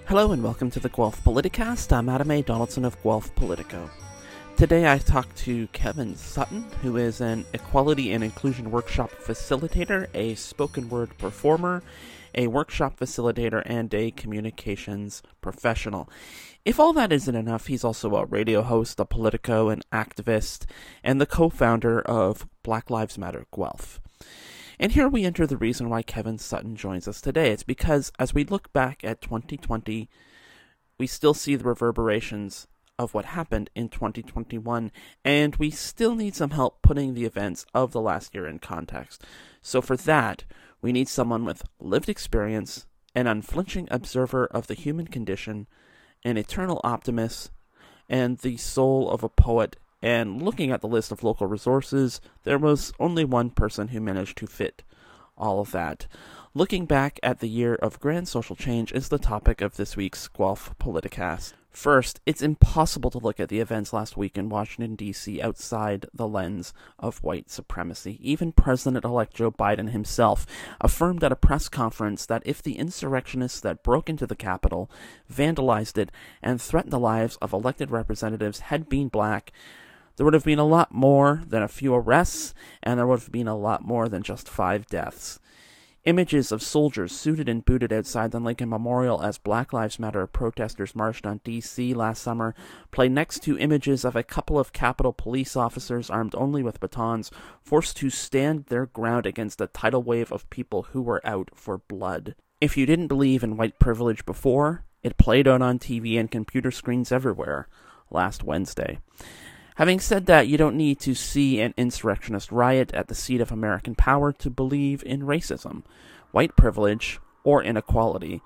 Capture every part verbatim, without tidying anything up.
Hello and welcome to the Guelph Politicast. I'm Adam A. Donaldson of Guelph Politico. Today I talked to Kevin Sutton, who is an Equality and Inclusion Workshop facilitator, a spoken word performer, a workshop facilitator, and a communications professional. If all that isn't enough, he's also a radio host, a Politico, an activist, and the co-founder of Black Lives Matter Guelph. And here we enter the reason why Kevin Sutton joins us today. It's because as we look back at twenty twenty, we still see the reverberations of what happened in twenty twenty-one, and we still need some help putting the events of the last year in context. So for that, we need someone with lived experience, an unflinching observer of the human condition, an eternal optimist, and the soul of a poet. And looking at the list of local resources, there was only one person who managed to fit all of that. Looking back at the year of grand social change is the topic of this week's Guelph Politicast. First, it's impossible to look at the events last week in Washington, D C outside the lens of white supremacy. Even President-elect Joe Biden himself affirmed at a press conference that if the insurrectionists that broke into the Capitol, vandalized it, and threatened the lives of elected representatives had been black, there would have been a lot more than a few arrests, and there would have been a lot more than just five deaths. Images of soldiers suited and booted outside the Lincoln Memorial as Black Lives Matter protesters marched on D C last summer play next to images of a couple of Capitol police officers armed only with batons, forced to stand their ground against a tidal wave of people who were out for blood. If you didn't believe in white privilege before, it played out on T V and computer screens everywhere last Wednesday. Having said that, you don't need to see an insurrectionist riot at the seat of American power to believe in racism, white privilege, or inequality.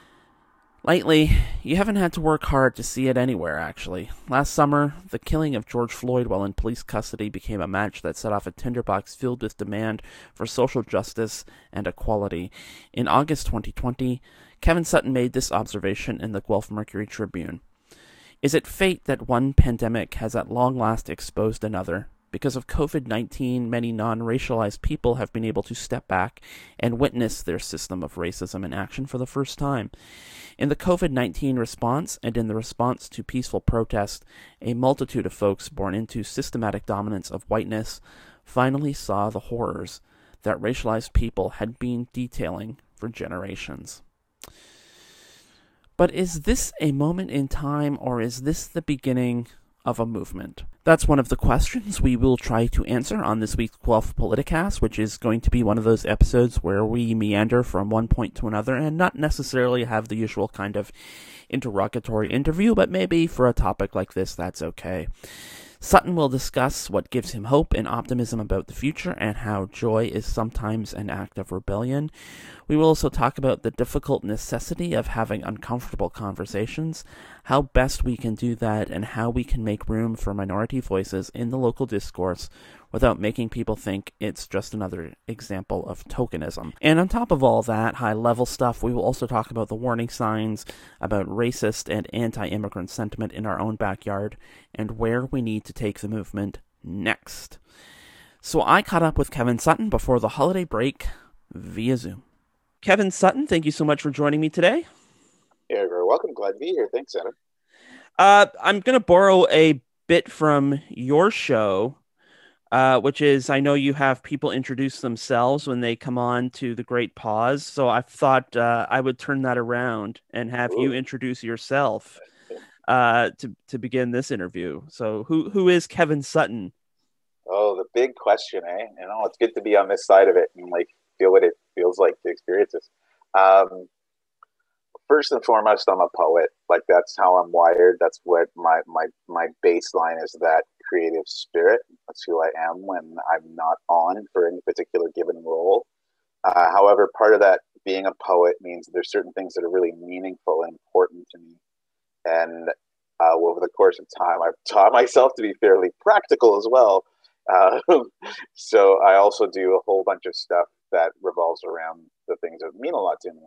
Lately, you haven't had to work hard to see it anywhere, actually. Last summer, the killing of George Floyd while in police custody became a match that set off a tinderbox filled with demand for social justice and equality. In August twenty twenty, Kevin Sutton made this observation in the Guelph Mercury Tribune. Is it fate that one pandemic has at long last exposed another? Because of covid nineteen, many non-racialized people have been able to step back and witness their system of racism in action for the first time. In the covid nineteen response, and in the response to peaceful protest, a multitude of folks born into systematic dominance of whiteness finally saw the horrors that racialized people had been detailing for generations. But is this a moment in time, or is this the beginning of a movement? That's one of the questions we will try to answer on this week's Guelph Politicast, which is going to be one of those episodes where we meander from one point to another and not necessarily have the usual kind of interrogatory interview, but maybe for a topic like this, that's okay. Sutton will discuss what gives him hope and optimism about the future and how joy is sometimes an act of rebellion. We will also talk about the difficult necessity of having uncomfortable conversations, how best we can do that, and how we can make room for minority voices in the local discourse without making people think it's just another example of tokenism. And on top of all that high-level stuff, we will also talk about the warning signs, about racist and anti-immigrant sentiment in our own backyard, and where we need to take the movement next. So I caught up with Kevin Sutton before the holiday break via Zoom. Kevin Sutton, thank you so much for joining me today. Yeah, you're very welcome. Glad to be here. Thanks, Adam. Uh, I'm going to borrow a bit from your show, uh, which is, I know you have people introduce themselves when they come on to The Great Pause, so I thought uh, I would turn that around and have Ooh. you introduce yourself uh, to, to begin this interview. So who who is Kevin Sutton? Oh, the big question, eh? You know, it's good to be on this side of it and like feel what it feels like to experience this. Um, first and foremost, I'm a poet. Like that's how I'm wired. That's what my my my baseline is. That creative spirit. That's who I am when I'm not on for any particular given role. Uh, however, part of that being a poet means there's certain things that are really meaningful and important to me. And uh, over the course of time, I've taught myself to be fairly practical as well. Uh, so I also do a whole bunch of stuff that revolves around the things that mean a lot to me.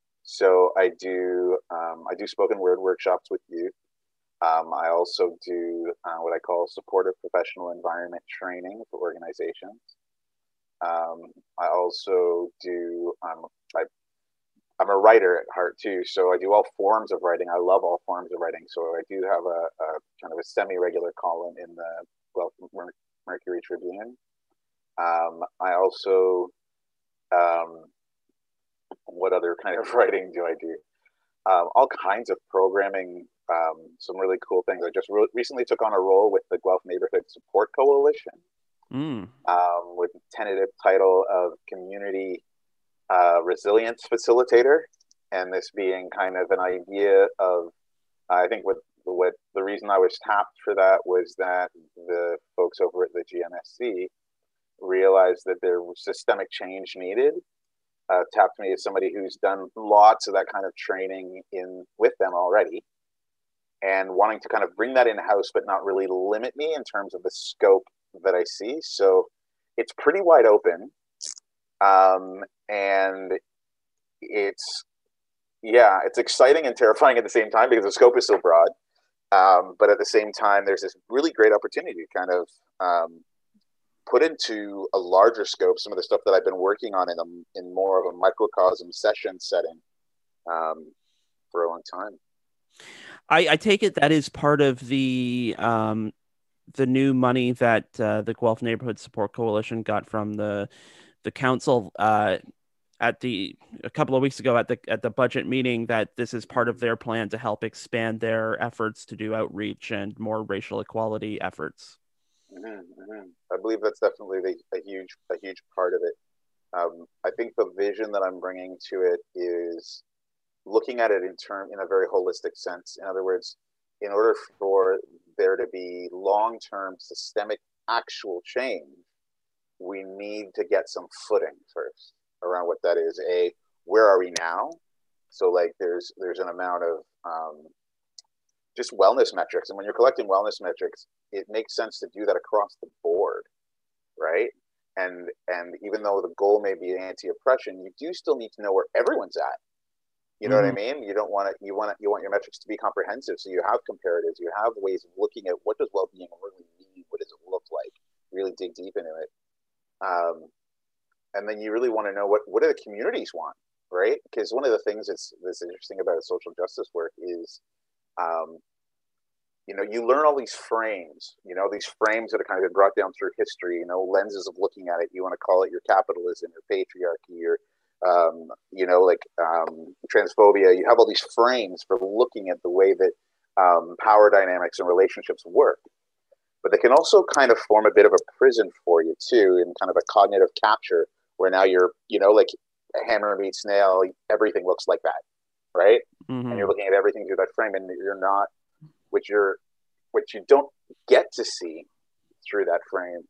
So I do um, I do spoken word workshops with youth. Um, I also do uh, what I call supportive professional environment training for organizations. Um, I also do um, I I'm a writer at heart too, so I do all forms of writing. I love all forms of writing. So I do have a, a kind of a semi-regular column in the Guelph Mercury Tribune. Um, I also, um, what other kind of writing do I do? Um, all kinds of programming, um, some really cool things. I just re- recently took on a role with the Guelph Neighborhood Support Coalition, Mm. um, with the tentative title of Community uh, Resilience Facilitator, and this being kind of an idea of, I think what what the reason I was tapped for that was that the folks over at the G M S C realized that there was systemic change needed. Uh, tapped me as somebody who's done lots of that kind of training in with them already, and wanting to kind of bring that in house, but not really limit me in terms of the scope that I see. So it's pretty wide open. Um, and it's, yeah, it's exciting and terrifying at the same time because the scope is so broad. Um, but at the same time, there's this really great opportunity to kind of um, put into a larger scope some of the stuff that I've been working on in a, in more of a microcosm session setting um, for a long time. I, I take it that is part of the um, the new money that uh, the Guelph Neighborhood Support Coalition got from the the council uh, at the a couple of weeks ago at the at the budget meeting, that this is part of their plan to help expand their efforts to do outreach and more racial equality efforts. Mm-hmm, mm-hmm. I believe that's definitely the, a huge a huge part of it. Um, I think the vision that I'm bringing to it is looking at it in term in a very holistic sense. In other words, in order for there to be long-term systemic actual change, we need to get some footing first around what that is. A, where are we now? So like there's there's an amount of um, just wellness metrics, and when you're collecting wellness metrics, it makes sense to do that across the board, right? And and even though the goal may be anti-oppression, you do still need to know where everyone's at. You know mm-hmm. what I mean? You don't want to. You want to. You want your metrics to be comprehensive, so you have comparatives. You have ways of looking at what does well-being really mean. What does it look like? Really dig deep into it, um, and then you really want to know what what do the communities want, right? Because one of the things that's that's interesting about social justice work is, um, you know, you learn all these frames. You know, these frames that are kind of brought down through history. You know, lenses of looking at it. You want to call it your capitalism, your patriarchy, your Um, you know, like um, transphobia. You have all these frames for looking at the way that um, power dynamics and relationships work. But they can also kind of form a bit of a prison for you too, in kind of a cognitive capture, where now you're, you know, like a hammer meets nail, everything looks like that, right? Mm-hmm. And you're looking at everything through that frame, and you're not, which you're, which you don't get to see through that frame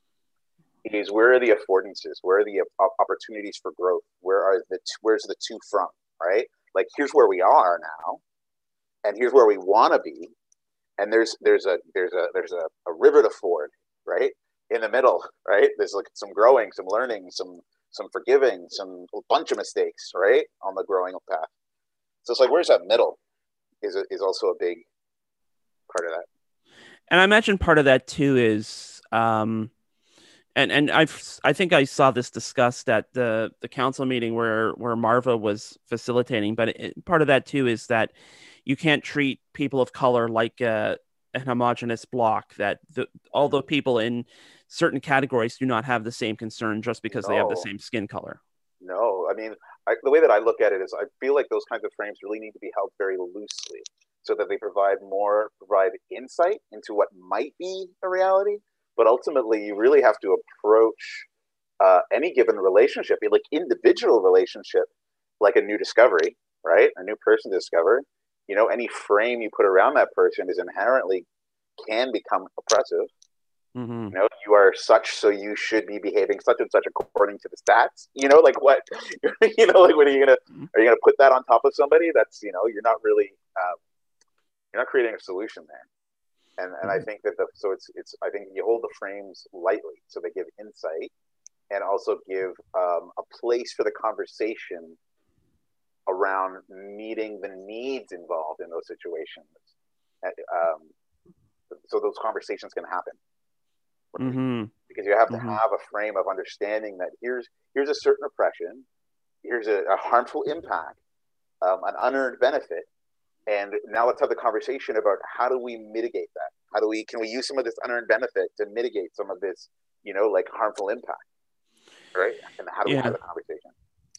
is where are the affordances? Where are the opportunities for growth? Where are the where's the two from? Right? Like here's where we are now, and here's where we want to be, and there's there's a there's a there's a, a river to ford, right? In the middle, right? There's like some growing, some learning, some some forgiving, some a bunch of mistakes, right? On the growing path. So it's like where's that middle? Is is also a big part of that. And I imagine part of that too is. Um... And and I've I think I saw this discussed at the, the council meeting where, where Marva was facilitating. But it, part of that too is that you can't treat people of color like a, an homogenous block. That the, although people in certain categories do not have the same concern just because no. they have the same skin color. No, I mean I, the way that I look at it is I feel like those kinds of frames really need to be held very loosely, so that they provide more provide insight into what might be a reality. But ultimately, you really have to approach uh, any given relationship, like individual relationship, like a new discovery, right? A new person to discover. You know, any frame you put around that person is inherently can become oppressive. Mm-hmm. You know, you are such, so you should be behaving such and such according to the stats. You know, like what? You know, like what are you gonna? Are you gonna put that on top of somebody? That's you know, you're not really, um, you're not creating a solution there. And and I think that the so it's it's I think you hold the frames lightly so they give insight and also give um, a place for the conversation around meeting the needs involved in those situations. And, um, so those conversations can happen mm-hmm. because you have to mm-hmm. have a frame of understanding that here's here's a certain oppression, here's a, a harmful impact, um, an unearned benefit, and now let's have the conversation about how do we mitigate that? How do we can we use some of this unearned benefit to mitigate some of this, you know, like harmful impact, right? And how do we Yeah. have the conversation?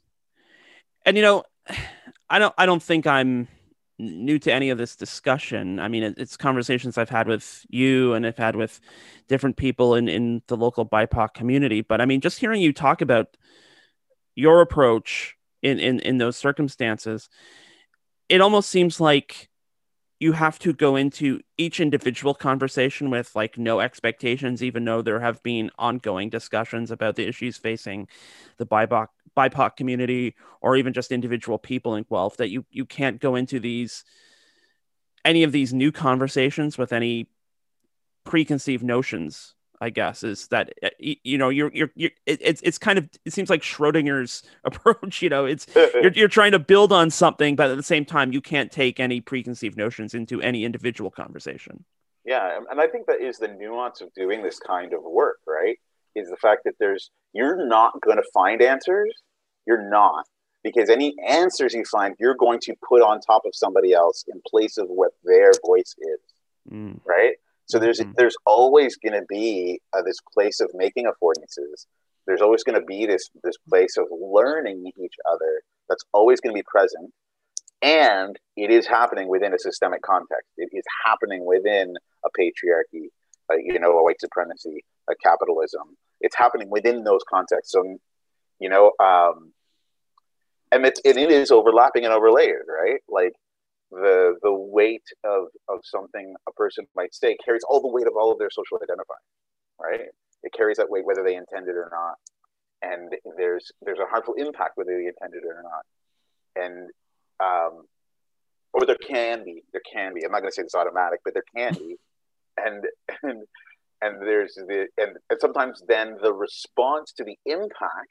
And you know, I don't I don't think I'm new to any of this discussion. I mean, it, it's conversations I've had with you and I've had with different people in in the local B I P O C community. But I mean, just hearing you talk about your approach in in in those circumstances, it almost seems like you have to go into each individual conversation with like no expectations, even though there have been ongoing discussions about the issues facing the B I P O C, B I P O C community, or even just individual people in Guelph, that you you can't go into these any of these new conversations with any preconceived notions. I guess is that you know you're you're, you're it, it's it's kind of it seems like Schrodinger's approach. You know, it's you're you're trying to build on something, but at the same time you can't take any preconceived notions into any individual conversation. Yeah, and I think that is the nuance of doing this kind of work, right? Is the fact that there's you're not going to find answers. You're not, because any answers you find, you're going to put on top of somebody else in place of what their voice is, mm. right? So there's mm-hmm. there's always going to be uh, this place of making affordances. There's always going to be this this place of learning each other. That's always going to be present, and it is happening within a systemic context. It is happening within a patriarchy, uh, you know, a white supremacy, a capitalism. It's happening within those contexts. So, you know, um, and it's and it is overlapping and overlayered, right? Like. the the weight of of something a person might say carries all the weight of all of their social identifying, right? It carries that weight whether they intended or not, and there's there's a harmful impact whether they intended it or not, and um, or there can be there can be. I'm not going to say it's automatic, but there can be, and and and there's the and, and sometimes then the response to the impact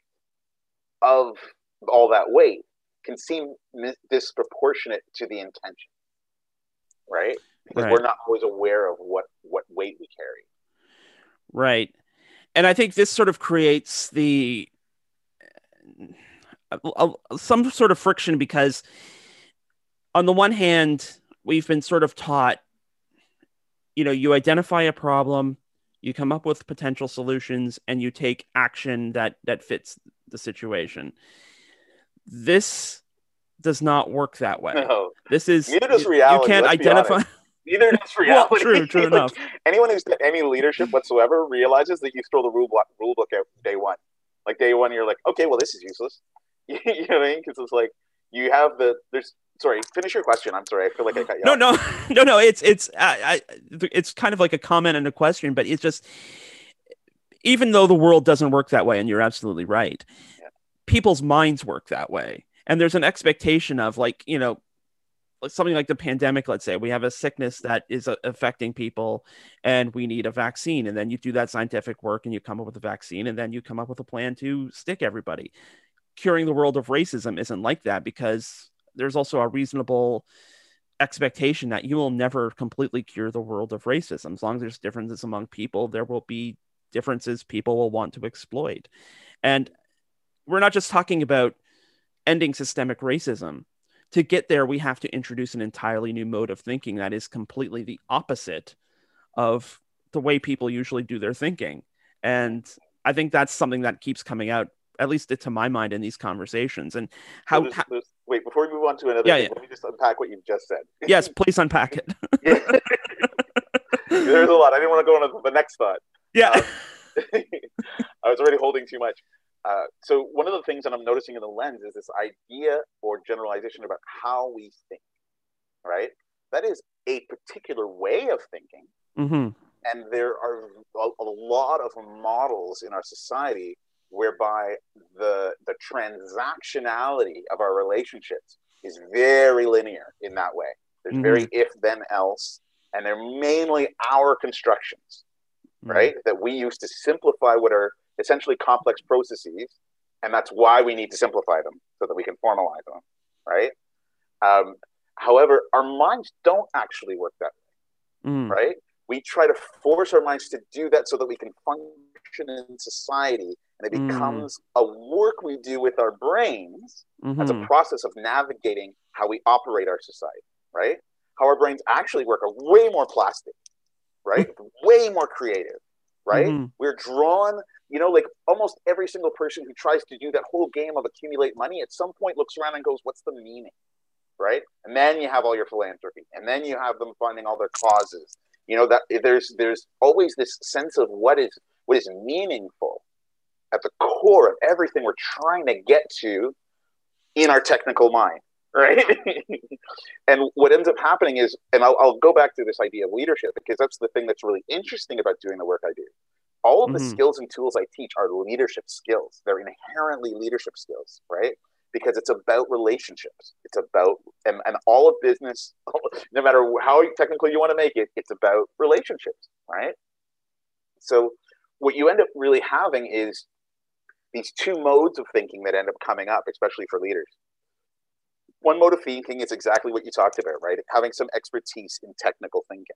of all that weight can seem disproportionate to the intention, right? Because right. we're not always aware of what, what weight we carry. Right. And I think this sort of creates the uh, uh, some sort of friction because on the one hand, we've been sort of taught, you know, you identify a problem, you come up with potential solutions, and you take action that that fits the situation. This does not work that way. No. This is neither does reality. You can't identify. Neither does reality. Well, true, true like, enough. Anyone who's got any leadership whatsoever realizes that you throw the rule block, rule book out day one. Like day one, you're like, okay, well, this is useless. you know what I mean? Because it's like you have the there's. Sorry, finish your question. I'm sorry. I feel like I cut you no, off. No, no, no. It's it's I, I, it's kind of like a comment and a question, but it's just even though the world doesn't work that way, and you're absolutely right, yeah. People's minds work that way. And there's an expectation of like, you know, something like the pandemic, let's say we have a sickness that is uh, affecting people and we need a vaccine. And then you do that scientific work and you come up with a vaccine and then you come up with a plan to stick everybody. Curing the world of racism isn't like that because there's also a reasonable expectation that you will never completely cure the world of racism. As long as there's differences among people, there will be differences people will want to exploit. And we're not just talking about ending systemic racism. To get there, we have to introduce an entirely new mode of thinking that is completely the opposite of the way people usually do their thinking. And I think that's something that keeps coming out, at least to my mind, in these conversations. And how... Well, there's, there's, wait, before we move on to another yeah, thing, yeah. let me just unpack what you've just said. Yes, please unpack it. There's a lot. I didn't want to go on to the next thought. Yeah. Um, I was already holding too much. Uh, so one of the things that I'm noticing in the lens is this idea or generalization about how we think, right? That is a particular way of thinking. Mm-hmm. And there are a, a lot of models in our society whereby the, the transactionality of our relationships is very linear in that way. There's mm-hmm. very if, then, else, and they're mainly our constructions, mm-hmm. right? That we use to simplify what are essentially complex processes, and that's why we need to simplify them so that we can formalize them, right? Um, however, our minds don't actually work that way, mm. right? We try to force our minds to do that so that we can function in society And it Mm. becomes a work we do with our brains as a Mm-hmm. process of navigating how we operate our society, right? How our brains actually work are way more plastic, right? Way more creative, right? Mm-hmm. We're drawn, you know, like almost every single person who tries to do that whole game of accumulate money at some point looks around and goes, what's the meaning? Right? And then you have all your philanthropy, and then you have them funding all their causes. You know, that there's there's always this sense of what is what is meaningful at the core of everything we're trying to get to in our technical mind, right? And what ends up happening is, and I'll, I'll go back to this idea of leadership, because that's the thing that's really interesting about doing the work I do. All of the Mm-hmm. skills and tools I teach are leadership skills. They're inherently leadership skills, right? Because it's about relationships. It's about, and, and all of business, no matter how technical you want to make it, it's about relationships, right? So what you end up really having is these two modes of thinking that end up coming up, especially for leaders. One mode of thinking is exactly what you talked about, right? Having some expertise in technical thinking.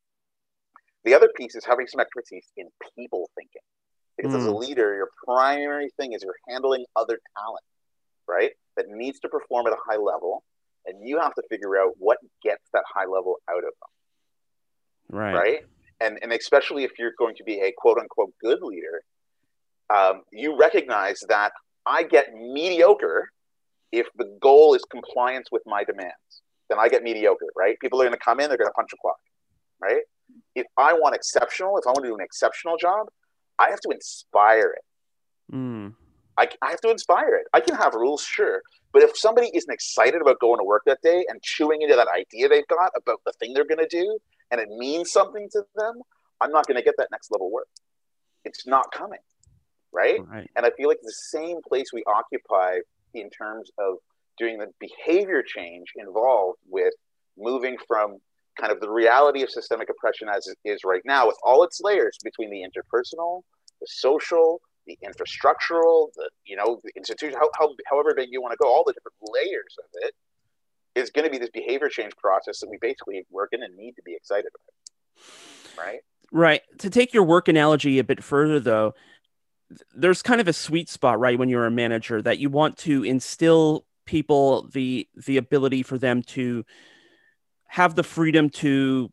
The other piece is having some expertise in people thinking. Because as a Mm. leader, your primary thing is you're handling other talent, right? That needs to perform at a high level, and you have to figure out what gets that high level out of them, Right. right? And and especially if you're going to be a quote unquote good leader, um, you recognize that I get mediocre if the goal is compliance with my demands. Then I get mediocre, right? People are going to come in, they're going to punch a clock, right? If I want exceptional, if I want to do an exceptional job, I have to inspire it. Mm. I, I have to inspire it. I can have rules, sure. But if somebody isn't excited about going to work that day and chewing into that idea they've got about the thing they're going to do, and it means something to them, I'm not going to get that next level work. It's not coming, right? Right. And I feel like the same place we occupy in terms of doing the behavior change involved with moving from kind of the reality of systemic oppression as it is right now, with all its layers between the interpersonal, the social, the infrastructural, the you know, the institution, how, how, however big you want to go, all the different layers of it, is going to be this behavior change process that we basically we're going to need to be excited about, right? Right. To take your work analogy a bit further, though, there's kind of a sweet spot, right, when you're a manager that you want to instill people the the ability for them to have the freedom to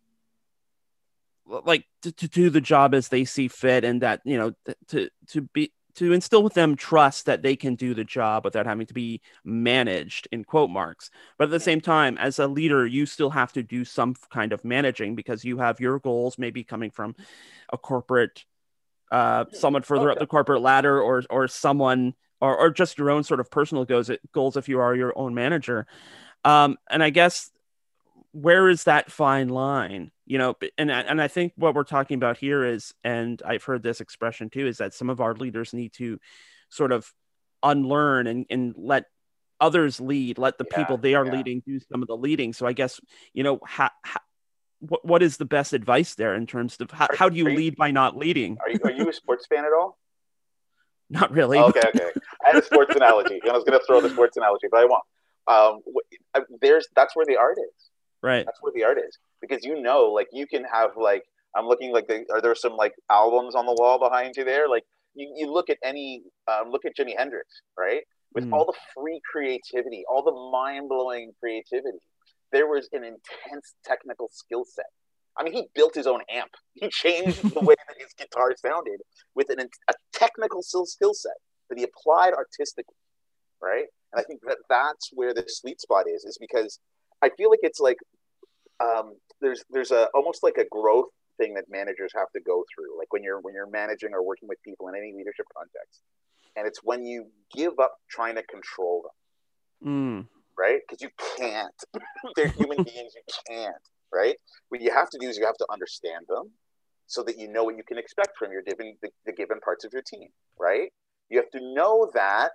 like to, to do the job as they see fit, and that, you know, to to be to instill with them trust that they can do the job without having to be managed in quote marks. But at the same time, as a leader, you still have to do some kind of managing because you have your goals, maybe coming from a corporate uh, someone Oh, further up the corporate ladder, or or someone, or or just your own sort of personal goals goals if you are your own manager. Um, and I guess where is that fine line? You know, and and I think what we're talking about here is, and I've heard this expression too, is that some of our leaders need to sort of unlearn and and let others lead, let the yeah, people they are yeah. leading do some of the leading. So I guess, you know, how, how what what is the best advice there in terms of how, Are, how do you are you lead by not leading? are you are you a sports fan at all? Not really, Oh, but okay, okay. I had a sports analogy, and I was going to throw the sports analogy, but I won't. Um, there's that's where the art is. right. That's where the art is, because you know, like you can have like I'm looking like the, are there some like albums on the wall behind you there? Like you, you look at any um, look at Jimi Hendrix, right? With Mm, all the free creativity, all the mind blowing creativity, there was an intense technical skill set. I mean, he built his own amp. He changed the way that his guitar sounded with an, a technical skill set that he applied artistically, right? And I think that that's where the sweet spot is, is because I feel like it's like um, there's there's a almost like a growth thing that managers have to go through, like when you're when you're managing or working with people in any leadership context, and it's when you give up trying to control them, mm, right? Because you can't. They're human beings. You can't, right? What you have to do is you have to understand them so that you know what you can expect from your given the, the given parts of your team, right? You have to know that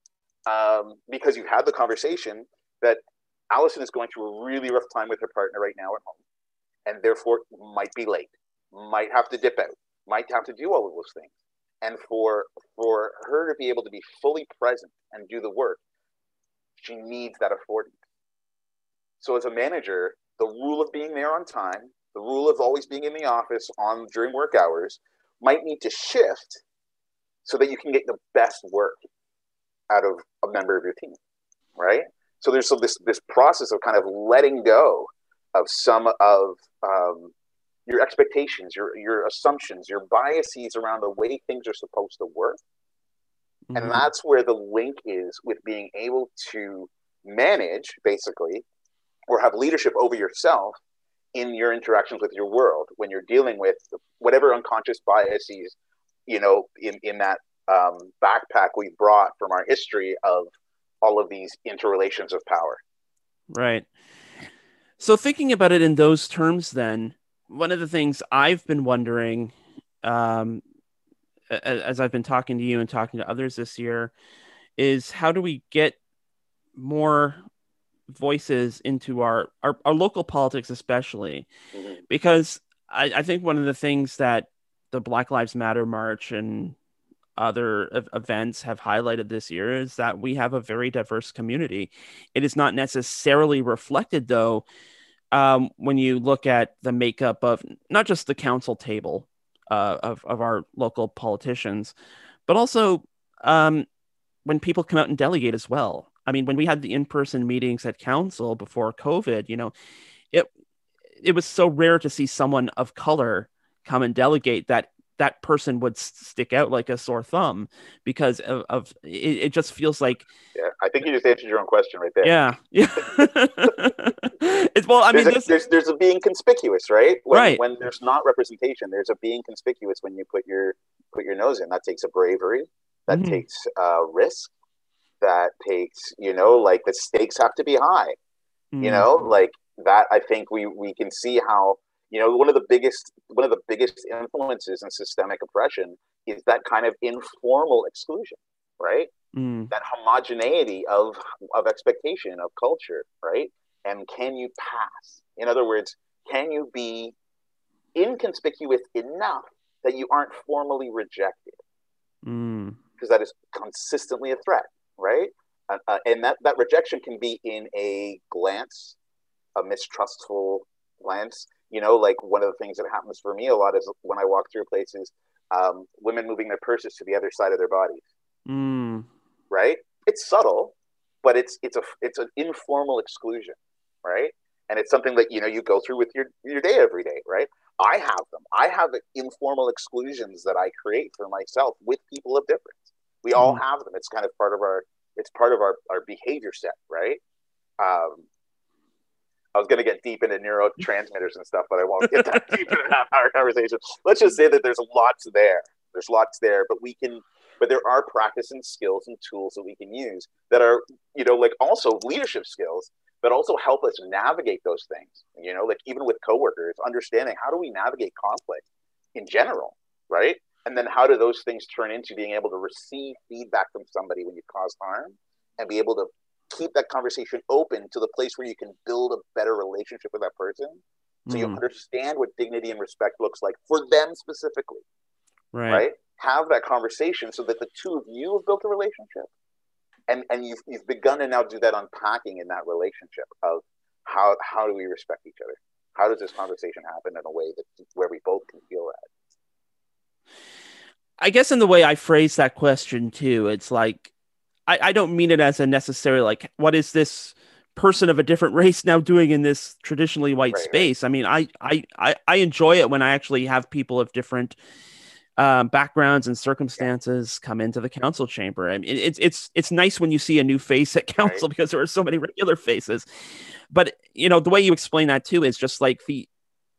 um, because you've had the conversation that Allison is going through a really rough time with her partner right now at home, and therefore might be late, might have to dip out, might have to do all of those things. And for for her to be able to be fully present and do the work, she needs that affordance. So as a manager, the rule of being there on time, the rule of always being in the office on during work hours might need to shift so that you can get the best work out of a member of your team, right? So there's so this this process of kind of letting go of some of um, your expectations, your your assumptions, your biases around the way things are supposed to work. Mm-hmm. And that's where the link is with being able to manage, basically, or have leadership over yourself in your interactions with your world when you're dealing with whatever unconscious biases, you know, in, in that um, backpack we brought from our history of all of these interrelations of power. Right. So thinking about it in those terms, then, one of the things I've been wondering, um, as I've been talking to you and talking to others this year, is how do we get more voices into our, our, our local politics, especially, mm-hmm. because I, I think one of the things that the Black Lives Matter March and other events have highlighted this year is that we have a very diverse community. It is not necessarily reflected, though, um, when you look at the makeup of not just the council table uh, of, of our local politicians, but also um, when people come out and delegate as well. I mean, when we had the in-person meetings at council before COVID, you know, it it was so rare to see someone of color come and delegate that that person would stick out like a sore thumb because of, of it, it just feels like. Yeah, I think you just answered your own question right there. Yeah. Yeah. It's, well, I mean, there's a, this, there's, there's a being conspicuous, right? When, right. When there's not representation, there's a being conspicuous when you put your, put your nose in. That takes a bravery. That mm-hmm. takes uh risk. That takes, you know, like the stakes have to be high, mm-hmm. you know, like that. I think we, we can see how, you know, one of the biggest one of the biggest influences in systemic oppression is that kind of informal exclusion, right? Mm. That homogeneity of of expectation, of culture, right? And can you pass? In other words, can you be inconspicuous enough that you aren't formally rejected? Mm. Because that is consistently a threat, right? Uh, uh, and that, that rejection can be in a glance, a mistrustful glance. You know, like one of the things that happens for me a lot is when I walk through places, um, women moving their purses to the other side of their bodies. Mm. Right? It's subtle, but it's it's a it's an informal exclusion, right? And it's something that, you know, you go through with your your day every day, right? I have them. I have informal exclusions that I create for myself with people of difference. We mm. all have them. It's kind of part of our it's part of our, our behavior set, right? Um, I was going to get deep into neurotransmitters and stuff, but I won't get that deep into that our conversation. Let's just say that there's lots there. There's lots there, but we can, but there are practice and skills and tools that we can use that are, you know, like also leadership skills, but also help us navigate those things. You know, like even with coworkers, understanding how do we navigate conflict in general, right? And then how do those things turn into being able to receive feedback from somebody when you cause harm and be able to keep that conversation open to the place where you can build a better relationship with that person, so mm. you understand what dignity and respect looks like for them specifically, right? right? Have that conversation so that the two of you have built a relationship, and and you've you've begun to now do that unpacking in that relationship of how how do we respect each other? How does this conversation happen in a way that where we both can feel that? I guess in the way I phrase that question too, it's like, I, I don't mean it as a necessary, like, what is this person of a different race now doing in this traditionally white right, space? Right. I mean, I, I, I, I enjoy it when I actually have people of different um, backgrounds and circumstances yeah. come into the council chamber. I mean, it, it's, it's, it's nice when you see a new face at council right. because there are so many regular faces. But, you know, the way you explain that too is just like the,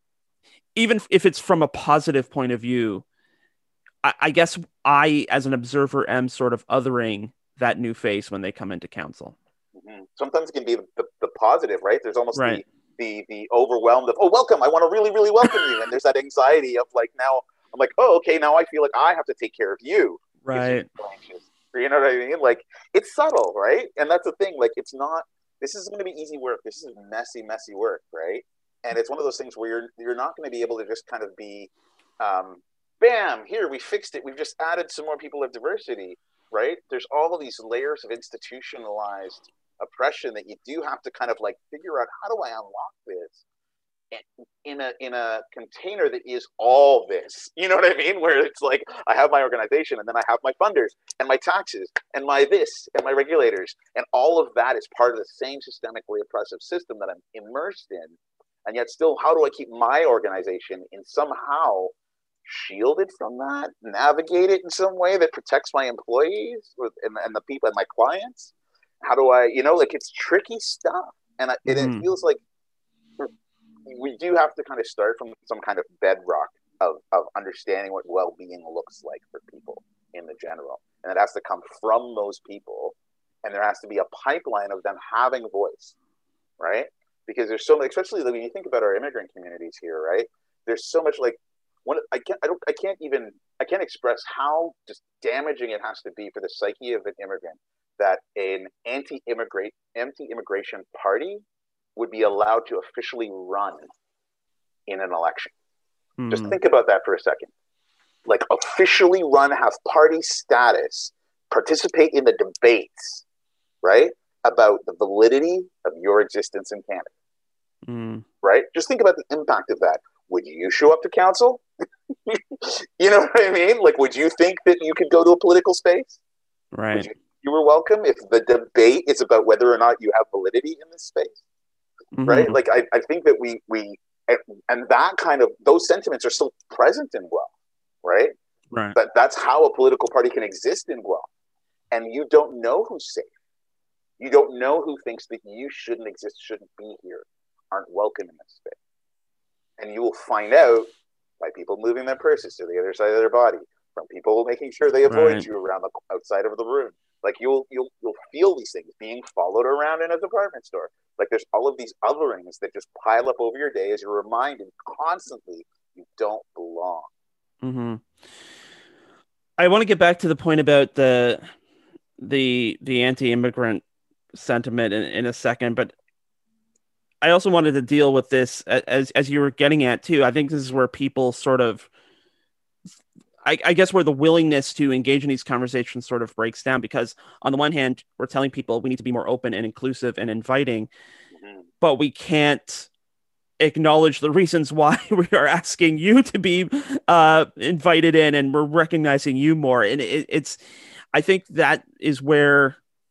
even if it's from a positive point of view, I, I guess I, as an observer, am sort of othering that new face when they come into council. Mm-hmm. Sometimes it can be the, the positive, right? There's almost right. the, the the overwhelmed of, oh, welcome, I want to really, really welcome you. And there's that anxiety of like, now I'm like, oh, okay, now I feel like I have to take care of you. Right. You know what I mean? Like, it's subtle, right? And that's the thing, like, it's not, this isn't going to be easy work. This is messy, messy work, right? And it's one of those things where you're you're not going to be able to just kind of be, um, bam, here, we fixed it. We've just added some more people of diversity. Right? There's all of these layers of institutionalized oppression that you do have to kind of like figure out, how do I unlock this in a in a container that is all this. You know what I mean? Where it's like I have my organization and then I have my funders and my taxes and my this and my regulators, and all of that is part of the same systemically oppressive system that I'm immersed in. And yet still, how do I keep my organization in somehow shielded from that, navigate it in some way that protects my employees and, and the people and my clients? How do I, you know, like it's tricky stuff. And, I, mm-hmm. and it feels like we do have to kind of start from some kind of bedrock of, of understanding what well-being looks like for people in the general. And it has to come from those people. And there has to be a pipeline of them having voice, right? Because there's so much, especially when you think about our immigrant communities here, right? There's so much like, one, I can't, I don't, I can't even, I can't express how just damaging it has to be for the psyche of an immigrant that an anti-immigrate, anti-immigration party would be allowed to officially run in an election. Mm. Just think about that for a second. Like officially run, have party status, participate in the debates, right? About the validity of your existence in Canada, mm. right? Just think about the impact of that. Would you show up to council? You know what I mean? Like, would you think that you could go to a political space? Right. You, you were welcome if the debate is about whether or not you have validity in this space, mm-hmm. right? Like, I, I think that we, we and, and that kind of, those sentiments are still present in Guelph, right? Right. But that's how a political party can exist in Guelph. And you don't know who's safe. You don't know who thinks that you shouldn't exist, shouldn't be here, aren't welcome in this space. And you will find out by people moving their purses to the other side of their body, from people making sure they avoid right. you around the outside of the room. Like you'll you'll you'll feel these things being followed around in a department store. Like there's all of these otherings that just pile up over your day as you're reminded constantly you don't belong. Mm-hmm. I want to get back to the point about the the the anti-immigrant sentiment in, in a second, but I also wanted to deal with this as as you were getting at too. I think this is where people sort of, I, I guess, where the willingness to engage in these conversations sort of breaks down. Because on the one hand, we're telling people we need to be more open and inclusive and inviting, mm-hmm. but we can't acknowledge the reasons why we are asking you to be uh, invited in, and we're recognizing you more. And it, it's, I think that is where.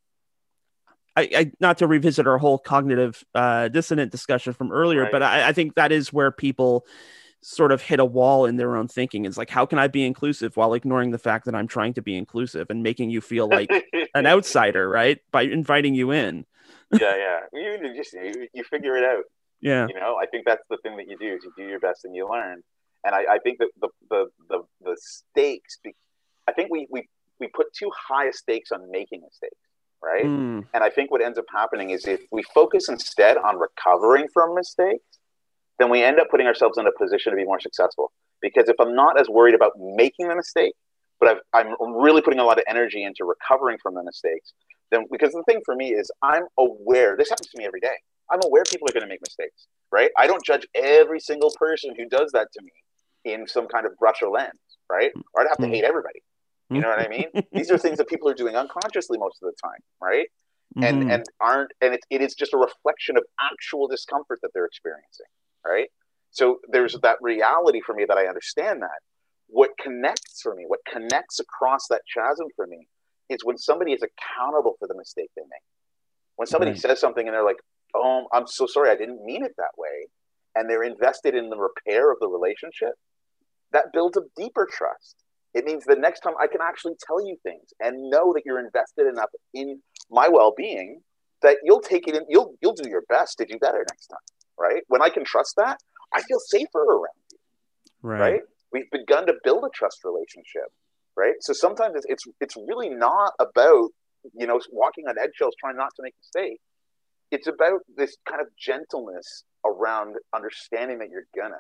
I, I, not to revisit our whole cognitive uh, dissonant discussion from earlier, right. but I, I think that is where people sort of hit a wall in their own thinking. It's like, how can I be inclusive while ignoring the fact that I'm trying to be inclusive and making you feel like an outsider, right? By inviting you in. yeah, yeah. You just you, you figure it out. Yeah. You know, I think that's the thing that you do is you do your best and you learn. And I, I think that the the the, the stakes. I think we we we put too high a stakes on making mistakes. Right. Mm. And I think what ends up happening is if we focus instead on recovering from mistakes, then we end up putting ourselves in a position to be more successful. Because if I'm not as worried about making the mistake, but I've, I'm really putting a lot of energy into recovering from the mistakes, then because the thing for me is I'm aware, this happens to me every day. I'm aware people are going to make mistakes, right? I don't judge every single person who does that to me in some kind of brush or lens, right? Or I'd have to mm. hate everybody. You know what I mean? These are things that people are doing unconsciously most of the time, right? Mm-hmm. And and aren't and it, it is just a reflection of actual discomfort that they're experiencing, right? So there's that reality for me that I understand that. What connects for me, what connects across that chasm for me, is when somebody is accountable for the mistake they make. When somebody right. says something and they're like, "Oh, I'm so sorry, I didn't mean it that way," and they're invested in the repair of the relationship, that builds a deeper trust. It means the next time I can actually tell you things and know that you're invested enough in my well-being that you'll take it in, you'll you'll do your best to do better next time, right? When I can trust that, I feel safer around you, right? right? We've begun to build a trust relationship, right? So sometimes it's it's, it's really not about, you know, walking on eggshells trying not to make mistakes. It's about this kind of gentleness around understanding that you're gonna,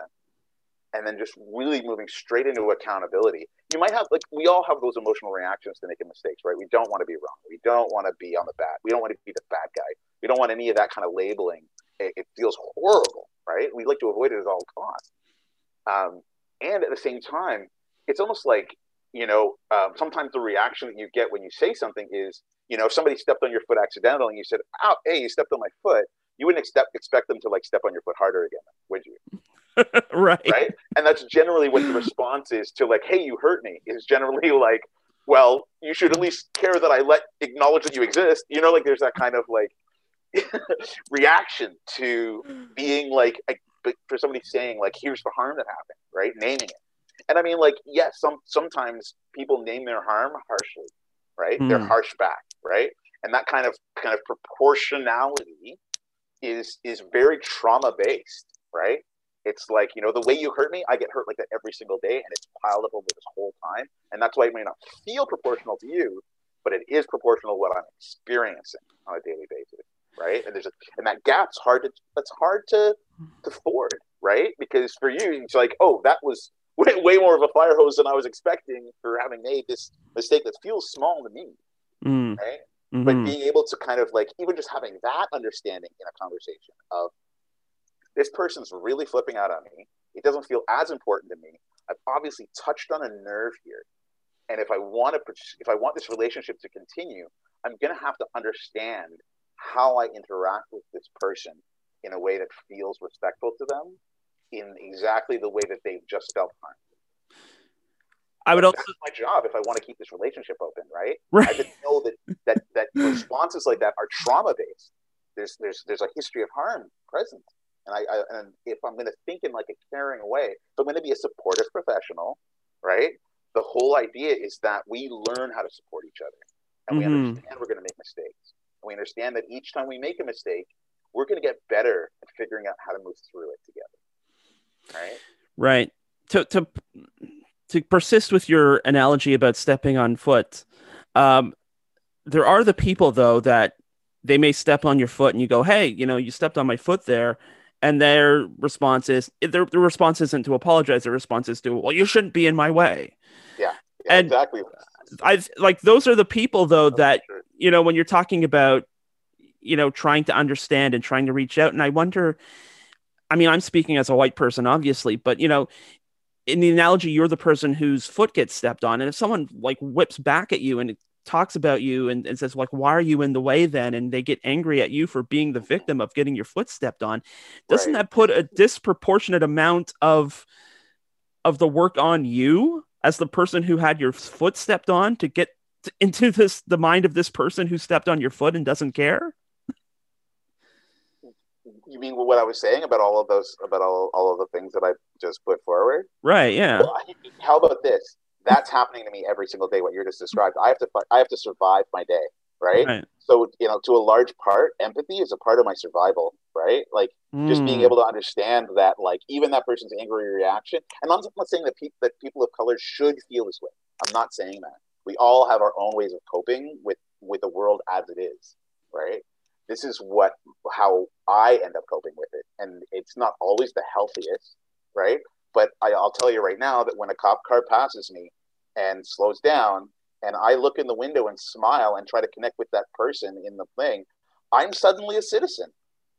and then just really moving straight into accountability. You might have, like, we all have those emotional reactions to making mistakes, right? We don't want to be wrong. We don't want to be on the bad. We don't want to be the bad guy. We don't want any of that kind of labeling. It, it feels horrible, right? We like to avoid it at all costs. Um, and at the same time, it's almost like, you know, um, sometimes the reaction that you get when you say something is, you know, if somebody stepped on your foot accidentally and you said, "Ow, hey, you stepped on my foot," you wouldn't expect expect them to like step on your foot harder again, would you? Right. Right. And that's generally what the response is to like, hey, you hurt me, is generally like, well, you should at least care that I let acknowledge that you exist. You know, like there's that kind of like reaction to being like, a, for somebody saying like, here's the harm that happened, right? Naming it. And I mean, like, yes, some sometimes people name their harm harshly, right? Mm. They're harsh back, right? And that kind of kind of proportionality is is very trauma based, right? It's like, you know, the way you hurt me, I get hurt like that every single day, and it's piled up over this whole time. And that's why it may not feel proportional to you, but it is proportional to what I'm experiencing on a daily basis, right? And there's a, and that gap's hard to that's hard to to ford, right? Because for you, it's like, oh, that was way, way more of a fire hose than I was expecting for having made this mistake that feels small to me, mm. right? Mm-hmm. But being able to kind of like, even just having that understanding in a conversation of, this person's really flipping out on me. It doesn't feel as important to me. I've obviously touched on a nerve here. And if I want to, if I want this relationship to continue, I'm going to have to understand how I interact with this person in a way that feels respectful to them, in exactly the way that they've just felt harmed. I would also, that's my job if I want to keep this relationship open, right? Right. I have to know that that that responses like that are trauma based. There's there's there's a history of harm present. And I, I and if I'm going to think in like a caring way, if I'm going to be a supportive professional, right? The whole idea is that we learn how to support each other, and mm-hmm. we understand we're going to make mistakes. And we understand that each time we make a mistake, we're going to get better at figuring out how to move through it together, right? Right. To to to persist with your analogy about stepping on foot, um, there are the people though that they may step on your foot, and you go, "Hey, you know, you stepped on my foot there." And their response is, their, their response isn't to apologize. Their response is to, well, you shouldn't be in my way. Yeah, yeah and exactly. I like those are the people, though, that, you know, when you're talking about, you know, trying to understand and trying to reach out. And I wonder, I mean, I'm speaking as a white person, obviously, but, you know, in the analogy, you're the person whose foot gets stepped on. And if someone like whips back at you and it talks about you and, and says, like, why are you in the way then? And they get angry at you for being the victim of getting your foot stepped on. Doesn't right. that put a disproportionate amount of of the work on you as the person who had your foot stepped on to get to, into this the mind of this person who stepped on your foot and doesn't care? You mean what I was saying about all of those, about all, all of the things that I just put forward? Right, yeah. Well, how about this? That's happening to me every single day, what you just described. I have to I have to survive my day, right? right? So, you know, to a large part, empathy is a part of my survival, right? Like mm. just being able to understand that, like, even that person's angry reaction. And I'm not saying that people that people of color should feel this way. I'm not saying that. We all have our own ways of coping with, with the world as it is, right? This is what how I end up coping with it. And it's not always the healthiest, right? But I, I'll tell you right now that when a cop car passes me and slows down, and I look in the window and smile and try to connect with that person in the thing, I'm suddenly a citizen.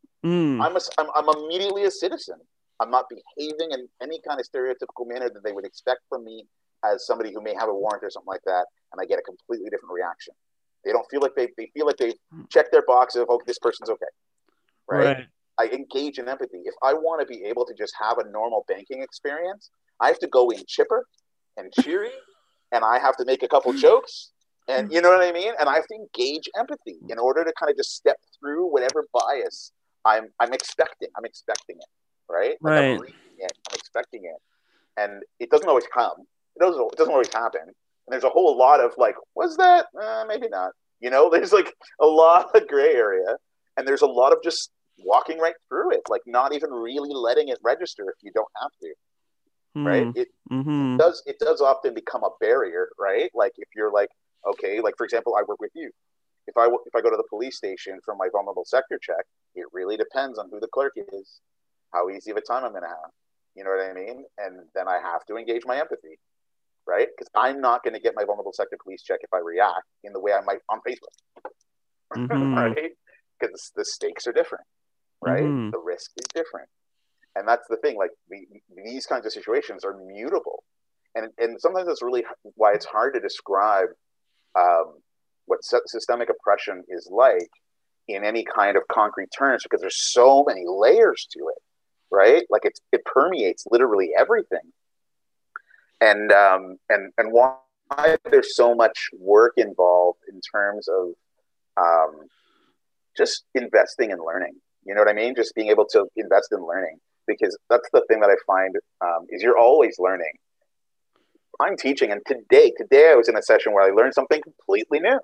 Mm. I'm, a, I'm I'm immediately a citizen. I'm not behaving in any kind of stereotypical manner that they would expect from me as somebody who may have a warrant or something like that, and I get a completely different reaction. They don't feel like they they feel like they've checked their box of, oh, this person's okay, right? right? I engage in empathy. If I want to be able to just have a normal banking experience, I have to go in chipper and cheery, and I have to make a couple jokes, and you know what I mean? And I have to engage empathy in order to kind of just step through whatever bias I'm I'm expecting. I'm expecting it, right? Like right. I'm reading it, I'm expecting it, and it doesn't always come. It doesn't. It doesn't always happen. And there's a whole lot of like, was that? Uh, maybe not. You know, there's like a lot of gray area, and there's a lot of just walking right through it, like not even really letting it register if you don't have to, mm. right? It, mm-hmm. it does. It does often become a barrier, right? Like if you're like, okay, like for example, I work with you. If I if I go to the police station for my vulnerable sector check, it really depends on who the clerk is, how easy of a time I'm going to have. You know what I mean? And then I have to engage my empathy. Right? Because I'm not going to get my vulnerable sector police check if I react in the way I might on Facebook. Mm-hmm. Right? Because the stakes are different. Right? Mm-hmm. The risk is different. And that's the thing. Like the, these kinds of situations are mutable. And, and sometimes that's really why it's hard to describe um, what systemic oppression is like in any kind of concrete terms because there's so many layers to it, right? Like it's, it permeates literally everything. And, um, and, and why there's so much work involved in terms of, um, just investing in learning. You know what I mean? Just being able to invest in learning, because that's the thing that I find, um, is you're always learning. I'm teaching, and today, today I was in a session where I learned something completely new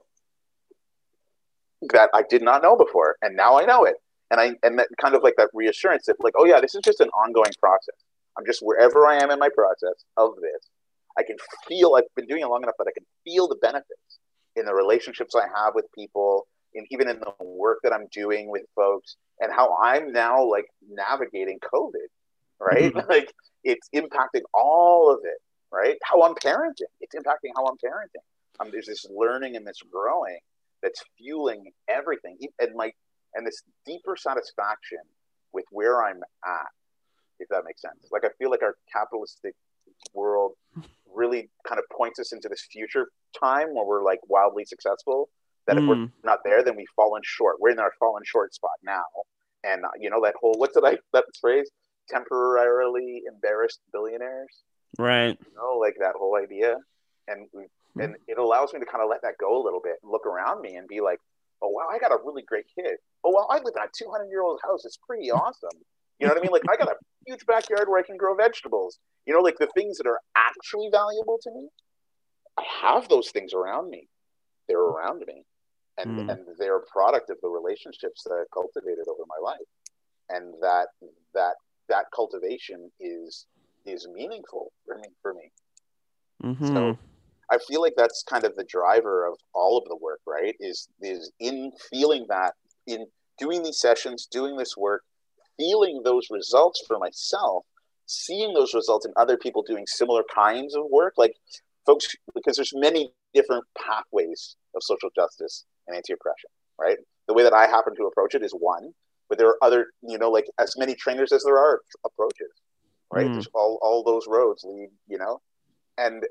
that I did not know before, and now I know it. And I and that kind of like that reassurance that like, oh yeah, this is just an ongoing process. I'm just wherever I am in my process of this, I can feel. I've been doing it long enough that I can feel the benefits in the relationships I have with people, and even in the work that I'm doing with folks, and how I'm now like navigating COVID, right? Mm-hmm. Like it's impacting all of it, right? How I'm parenting, it's impacting how I'm parenting. Um, there's this learning and this growing that's fueling everything, and like, and this deeper satisfaction with where I'm at, if that makes sense. Like I feel like our capitalistic world really kind of points us into this future time where we're like wildly successful. That mm. if we're not there, then we've fallen short. We're in our fallen short spot now. And, uh, you know, that whole, what's it like, that phrase? Temporarily embarrassed billionaires. Right. You know, like that whole idea. And we, mm. and it allows me to kind of let that go a little bit and look around me and be like, oh, wow, I got a really great kid. Oh, well, I live in a two hundred year old house. It's pretty awesome. You know what I mean? Like I got a huge backyard where I can grow vegetables. You know, like the things that are actually valuable to me, I have those things around me. They're around me. And, mm. and they're a product of the relationships that I've cultivated over my life. And that that that cultivation is is meaningful for me for me. Mm-hmm. So I feel like that's kind of the driver of all of the work, right? Is is in feeling that, in doing these sessions, doing this work, feeling those results for myself, seeing those results in other people doing similar kinds of work, like folks, because there's many different pathways of social justice and anti-oppression, right? The way that I happen to approach it is one, but there are other, you know, like as many trainers as there are approaches, right? Mm. There's all, all those roads lead, you know, and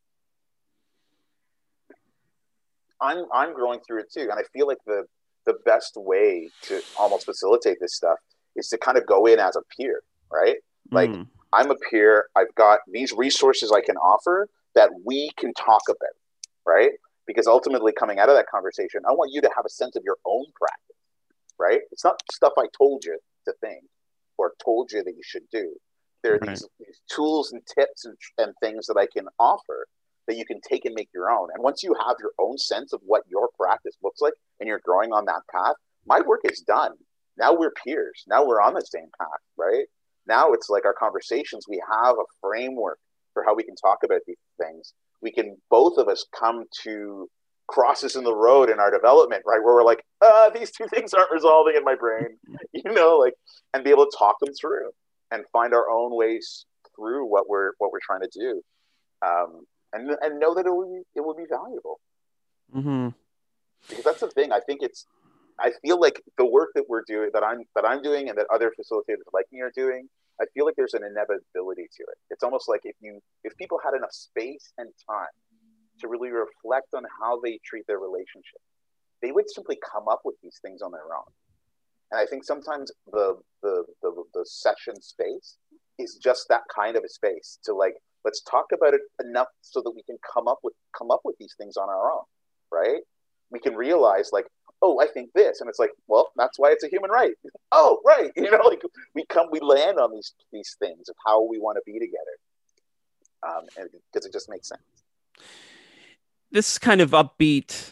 I'm, I'm growing through it too. And I feel like the, the best way to almost facilitate this stuff is to kind of go in as a peer, right? Like mm. I'm a peer, I've got these resources I can offer that we can talk about, right? Because ultimately coming out of that conversation, I want you to have a sense of your own practice, right? It's not stuff I told you to think or told you that you should do. There are right. these, these tools and tips and, and things that I can offer that you can take and make your own. And once you have your own sense of what your practice looks like and you're growing on that path, my work is done. Now we're peers. Now we're on the same path, right? Now it's like our conversations, we have a framework for how we can talk about these things. We can, both of us come to crosses in the road in our development, right? Where we're like, uh, these two things aren't resolving in my brain, you know, like, and be able to talk them through and find our own ways through what we're, what we're trying to do. Um, and, and know that it will be, it will be valuable. Mm-hmm. Because that's the thing. I think it's, I feel like the work that we're doing, that I'm, that I'm doing and that other facilitators like me are doing, I feel like there's an inevitability to it. It's almost like if you, if people had enough space and time to really reflect on how they treat their relationship, they would simply come up with these things on their own. And I think sometimes the, the, the, the session space is just that kind of a space to like, let's talk about it enough so that we can come up with, come up with these things on our own, right? We can realize like, oh, I think this. And it's like, well, that's why it's a human right. Oh, right. You know, like we come, we land on these, these things of how we want to be together. Um, and because it just makes sense. This kind of upbeat,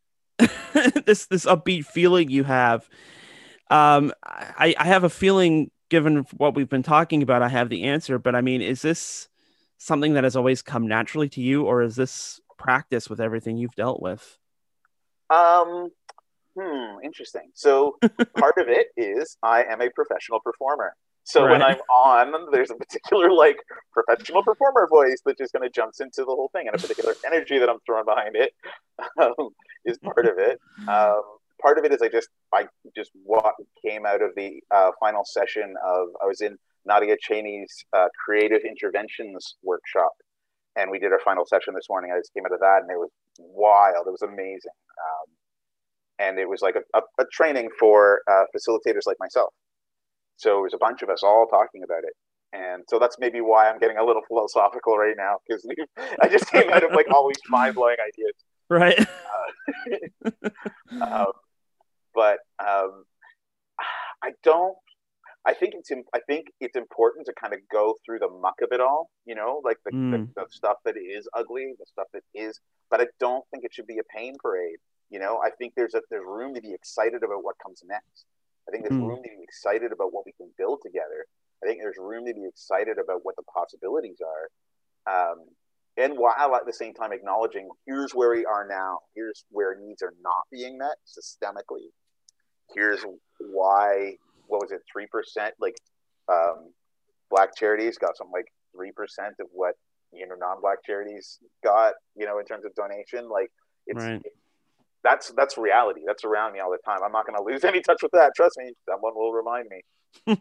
this, this upbeat feeling you have, um, I, I have a feeling, given what we've been talking about, I have the answer, but I mean, is this something that has always come naturally to you, or is this practice with everything you've dealt with? Um, Hmm, interesting. So part of it is I am a professional performer. So right. when I'm on, there's a particular like professional performer voice that just kind of jumps into the whole thing, and a particular energy that I'm throwing behind it um, is part of it. Um, part of it is I just I just walked, came out of the uh, final session of I was in Nadia Cheney's uh, creative interventions workshop, and we did our final session this morning. I just came out of that, and it was wild. It was amazing. Um, and it was like a, a, a training for uh, facilitators like myself. So it was a bunch of us all talking about it. And so that's maybe why I'm getting a little philosophical right now, because I just came out of like all these mind-blowing ideas. Right. Uh, um, but um, I don't. I think it's. I think it's important to kind of go through the muck of it all. You know, like the, mm. the, the stuff that is ugly, the stuff that is. But I don't think it should be a pain parade. You know, I think there's a, there's room to be excited about what comes next. I think there's mm. room to be excited about what we can build together. I think there's room to be excited about what the possibilities are. Um, and while at the same time acknowledging, here's where we are now. Here's where needs are not being met systemically. Here's why, what was it, three percent? Like um, Black charities got something like three percent of what, you know, non-Black charities got, you know, in terms of donation. Like it's, right. it, that's, that's reality. That's around me all the time. I'm not going to lose any touch with that. Trust me. Someone will remind me.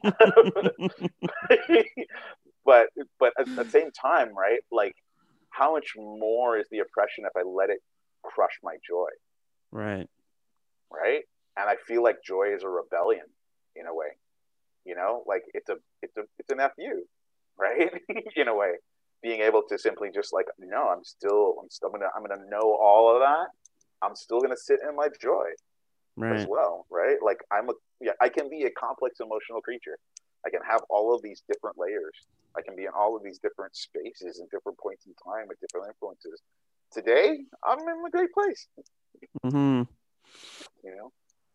but but at the same time, right, like how much more is the oppression if I let it crush my joy? Right. Right. And I feel like joy is a rebellion in a way, you know, like it's a it's a it's an F U, right? In a way, being able to simply just like, no, I'm still I'm still gonna I'm gonna know all of that. I'm still gonna sit in my joy. Right. As well, right? Like I'm a yeah, I can be a complex emotional creature. I can have all of these different layers. I can be in all of these different spaces and different points in time with different influences. Today, I'm in a great place. Mm-hmm. You know.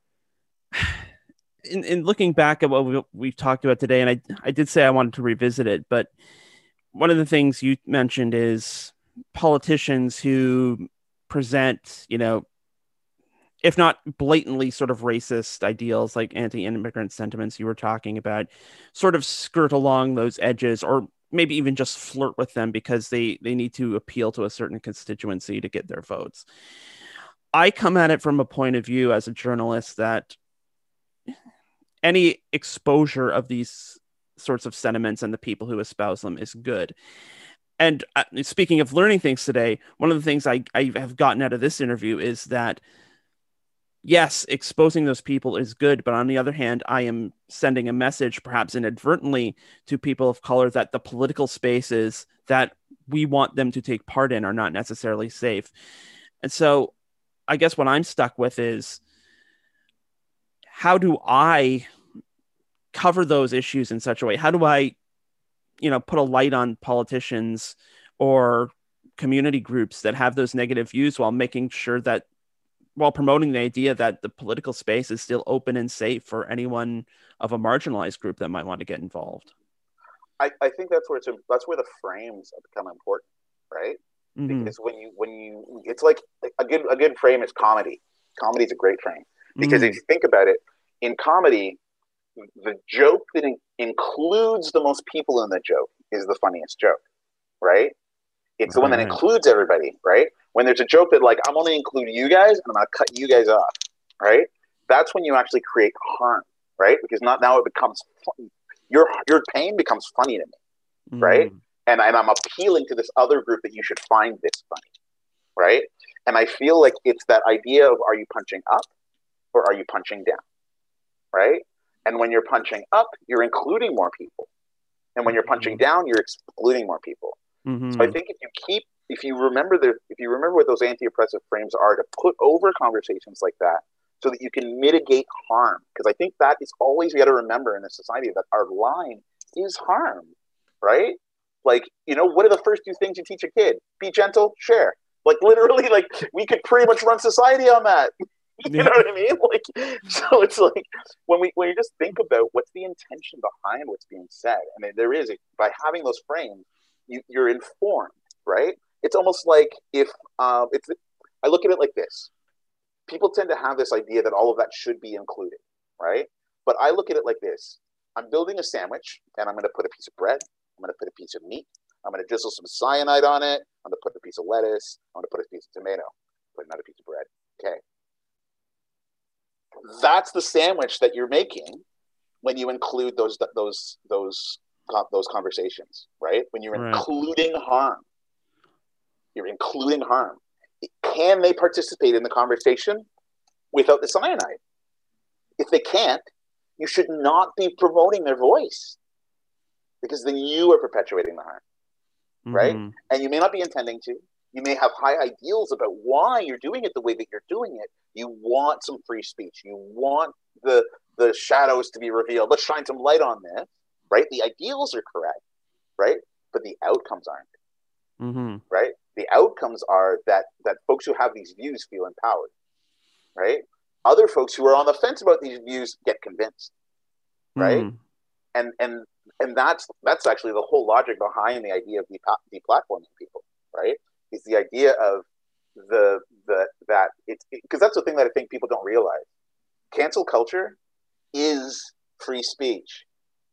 In in looking back at what we, we've talked about today, and I I did say I wanted to revisit it, but one of the things you mentioned is politicians who present, you know, if not blatantly sort of racist ideals like anti-immigrant sentiments you were talking about, sort of skirt along those edges or maybe even just flirt with them because they, they need to appeal to a certain constituency to get their votes. I come at it from a point of view as a journalist that any exposure of these sorts of sentiments and the people who espouse them is good. And uh, speaking of learning things today, one of the things I, I have gotten out of this interview is that yes, exposing those people is good, but on the other hand, I am sending a message, perhaps inadvertently, to people of color that the political spaces that we want them to take part in are not necessarily safe. And so I guess what I'm stuck with is, how do I cover those issues in such a way? How do I, you know, put a light on politicians or community groups that have those negative views while making sure that while promoting the idea that the political space is still open and safe for anyone of a marginalized group that might want to get involved? I, I think that's where it's that's where the frames become important, right? Mm-hmm. Because when you when you it's like a good a good frame is comedy. Comedy is a great frame because mm-hmm. if you think about it, in comedy, the joke that in, includes the most people in the joke is the funniest joke, right? It's the right, one that right. includes everybody, right? When there's a joke that like, I'm only include you guys and I'm going to cut you guys off, right? That's when you actually create harm, right? Because not now it becomes, fun. your your pain becomes funny to me, mm. right? And, and I'm appealing to this other group that you should find this funny, right? And I feel like it's that idea of, are you punching up or are you punching down, right? And when you're punching up, you're including more people. And when you're punching down, you're excluding more people. Mm-hmm. So I think if you keep, if you remember the, if you remember what those anti-oppressive frames are, to put over conversations like that so that you can mitigate harm. Because I think that is always, we got to remember in a society that our line is harm, right? Like, you know, what are the first two things you teach a kid? Be gentle, share. Like literally, like we could pretty much run society on that. You yeah. know what I mean? Like, so it's like when we when you just think about what's the intention behind what's being said. I mean, there is by having those frames, you, you're informed, right? It's almost like if um, it's. I look at it like this: people tend to have this idea that all of that should be included, right? But I look at it like this: I'm building a sandwich, and I'm going to put a piece of bread. I'm going to put a piece of meat. I'm going to drizzle some cyanide on it. I'm going to put a piece of lettuce. I'm going to put a piece of tomato. Put another piece of bread. Okay. That's the sandwich that you're making when you include those those those those conversations, right? When you're right. including harm, you're including harm. Can they participate in the conversation? without the cyanide. If they can't, you should not be promoting their voice, because then you are perpetuating the harm, mm-hmm. right? And you may not be intending to. You may have high ideals about why you're doing it the way that you're doing it. You want some free speech. You want the the shadows to be revealed. Let's shine some light on this, right? The ideals are correct, right? But the outcomes aren't, mm-hmm. right? The outcomes are that that folks who have these views feel empowered, right? Other folks who are on the fence about these views get convinced, right? Mm. And and and that's that's actually the whole logic behind the idea of deplatforming people, right? Is the idea of the the that it's because that's the thing that I think people don't realize. Cancel culture is free speech.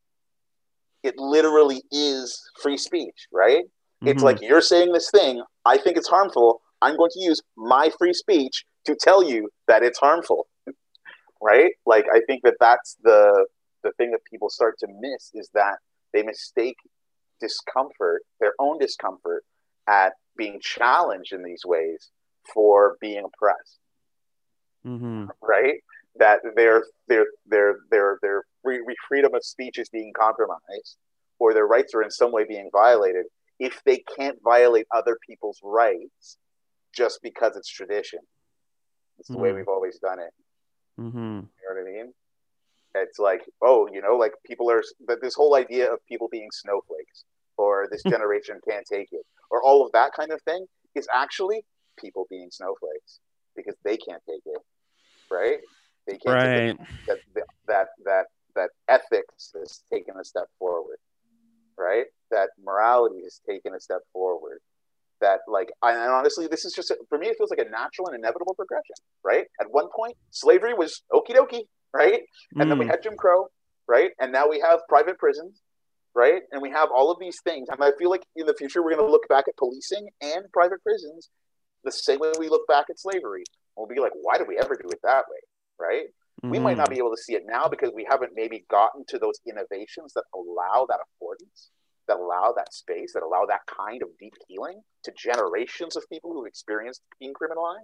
It literally is free speech, right? Mm-hmm. It's like, you're saying this thing, I think it's harmful. I'm going to use my free speech to tell you that it's harmful, right? Like, I think that that's the the thing that people start to miss, is that they mistake discomfort, their own discomfort, at being challenged in these ways for being oppressed, mm-hmm. right? That their their their their their free, freedom of speech is being compromised, or their rights are in some way being violated, if they can't violate other people's rights just because it's tradition. It's the mm-hmm. way we've always done it. Mm-hmm. You know what I mean? It's like, oh, you know, like people are, but this whole idea of people being snowflakes, or this generation can't take it, or all of that kind of thing, is actually people being snowflakes because they can't take it, right? They can't right. take it, that that that that ethics has taken a step forward, right? That morality has taken a step forward. That, like, I, and honestly, this is just, for me, it feels like a natural and inevitable progression, right? At one point, slavery was okie dokie, right? And mm. then we had Jim Crow, right? And now we have private prisons, right? And we have all of these things. And I feel like in the future, we're going to look back at policing and private prisons the same way we look back at slavery. We'll be like, why did we ever do it that way, right? Mm-hmm. We might not be able to see it now because we haven't maybe gotten to those innovations that allow that affordance, that allow that space, that allow that kind of deep healing to generations of people who've experienced being criminalized.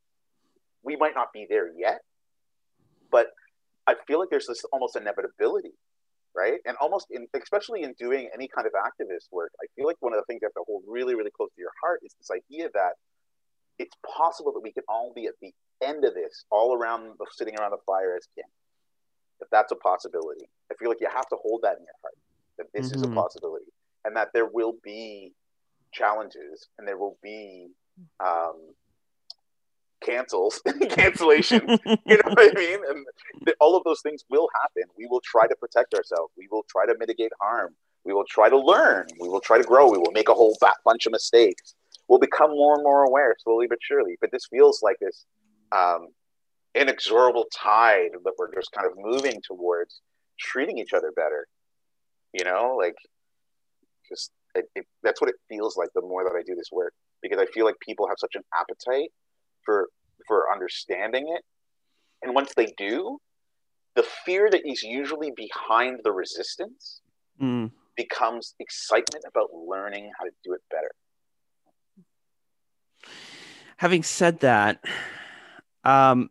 We might not be there yet, but I feel like there's this almost inevitability, right? And almost, in, especially in doing any kind of activist work, I feel like one of the things you have to hold really, really close to your heart is this idea that it's possible that we can all be at the end of this, all around, sitting around the fire as king. That that's a possibility. I feel like you have to hold that in your heart, that this mm-hmm. is a possibility, and that there will be challenges, and there will be um, cancels, cancellations, you know what I mean? And th- all of those things will happen. We will try to protect ourselves. We will try to mitigate harm. We will try to learn. We will try to grow. We will make a whole bunch of mistakes. We'll become more and more aware, slowly but surely. But this feels like this um, inexorable tide that we're just kind of moving towards treating each other better. You know, like, just it, it, that's what it feels like the more that I do this work, because I feel like people have such an appetite for for understanding it, and once they do, the fear that is usually behind the resistance mm. becomes excitement about learning how to do it better. Having said that, um,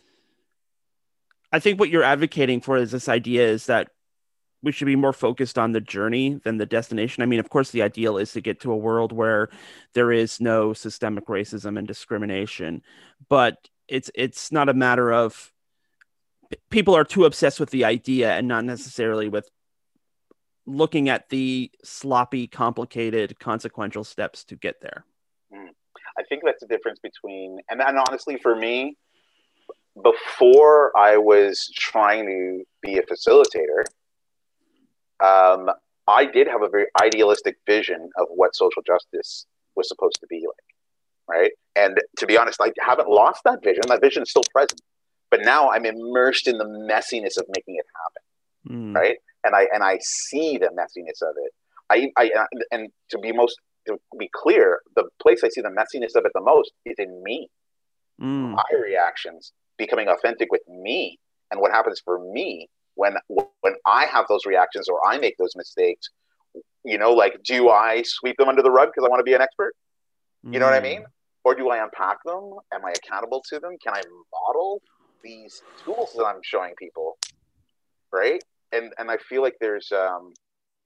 I think what you're advocating for is this idea is that we should be more focused on the journey than the destination. I mean, of course, the ideal is to get to a world where there is no systemic racism and discrimination, but it's it's not a matter of people are too obsessed with the idea and not necessarily with looking at the sloppy, complicated, consequential steps to get there. I think that's the difference between, and, and honestly, for me, before I was trying to be a facilitator, um, I did have a very idealistic vision of what social justice was supposed to be like, right? And to be honest, I haven't lost that vision. That vision is still present, but now I'm immersed in the messiness of making it happen, mm. right? And I and I see the messiness of it. I, I and to be most to be clear, the place I see the messiness of it the most is in me. Mm. My reactions becoming authentic with me, and what happens for me when when I have those reactions or I make those mistakes. You know, like, do I sweep them under the rug because I want to be an expert? You mm. know what I mean? Or do I unpack them? Am I accountable to them? Can I model these tools that I'm showing people, right? And and I feel like there's um,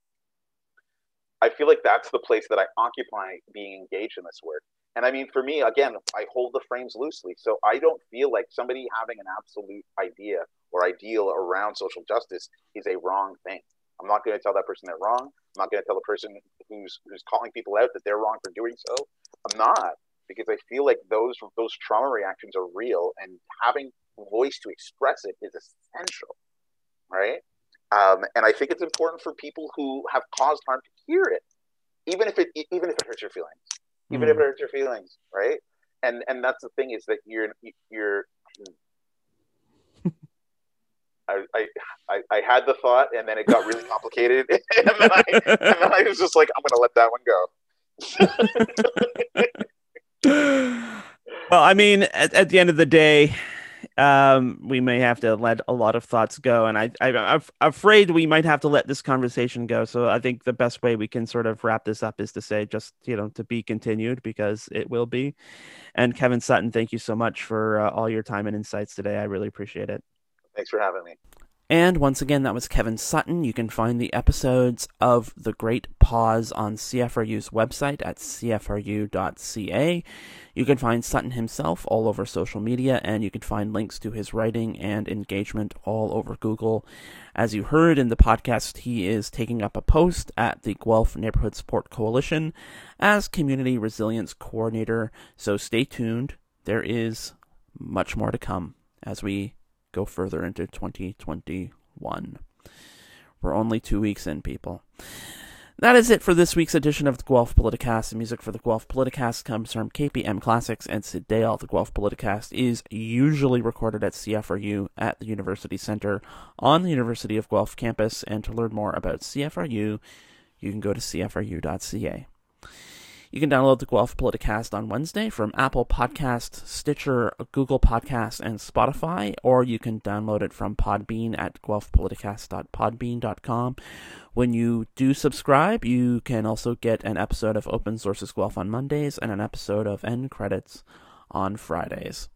I feel like that's the place that I occupy being engaged in this work. And I mean, for me, again, I hold the frames loosely, so I don't feel like somebody having an absolute idea or ideal around social justice is a wrong thing. I'm not going to tell that person they're wrong. I'm not going to tell the person who's who's calling people out that they're wrong for doing so. I'm not, because I feel like those those trauma reactions are real, and having voice to express it is essential, right? Um, and I think it's important for people who have caused harm to hear it, even if it even if it hurts your feelings, even mm. if it hurts your feelings, right? And and that's the thing, is that you're you're. I, I I had the thought, and then it got really complicated, and, then I, and then I was just like, I'm gonna let that one go. Well, I mean, at, at the end of the day, um, we may have to let a lot of thoughts go, and I, I I'm afraid we might have to let this conversation go. So I think the best way we can sort of wrap this up is to say, just, you know, to be continued, because it will be. And Kevin Sutton, thank you so much for uh, all your time and insights today. I really appreciate it. Thanks for having me. And once again, that was Kevin Sutton. You can find the episodes of The Great Pause on C F R U's website at c f r u dot c a. You can find Sutton himself all over social media, and you can find links to his writing and engagement all over Google. As you heard in the podcast, he is taking up a post at the Guelph Neighborhood Support Coalition as Community Resilience Coordinator, so stay tuned. There is much more to come as we go further into twenty twenty-one. We're only two weeks in, people. That is it for this week's edition of the Guelph Politicast. The music for the Guelph Politicast comes from K P M Classics and Sid Dale. The Guelph Politicast is usually recorded at C F R U at the University Center on the University of Guelph campus, and to learn more about C F R U, you can go to c f r u dot c a. You can download the Guelph Politicast on Wednesday from Apple Podcasts, Stitcher, Google Podcasts, and Spotify, or you can download it from Podbean at guelph politicast dot podbean dot com. When you do subscribe, you can also get an episode of Open Sources Guelph on Mondays and an episode of End Credits on Fridays.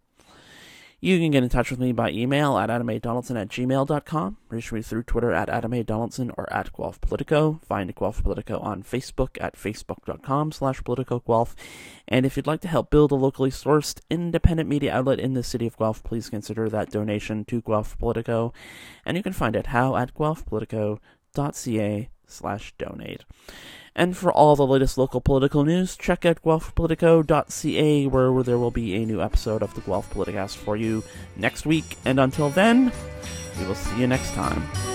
You can get in touch with me by email at adam a donaldson at gmail dot com. Reach me through Twitter at adam a donaldson or at Guelph Politico. Find Guelph Politico on Facebook at facebook dot com slash politico guelph. And if you'd like to help build a locally sourced independent media outlet in the city of Guelph, please consider that donation to Guelph Politico. And you can find it how at guelph politico dot c a slash donate. And for all the latest local political news, check out guelph politico dot c a, where, where there will be a new episode of the Guelph Politicast for you next week. And until then, we will see you next time.